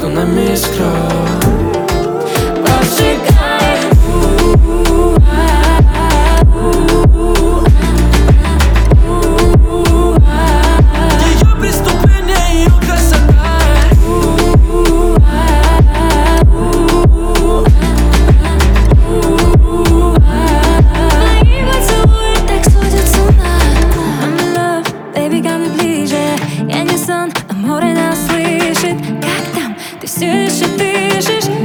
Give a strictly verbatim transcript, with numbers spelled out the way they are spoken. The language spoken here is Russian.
миллионами искр. Поджигай. Ее преступление, ее красота. Твои поцелуи так сводят с ума. I'm in love, baby, ко мне ближе. Я не сон, а море нас слышит. Как там? Ты все еще дышишь?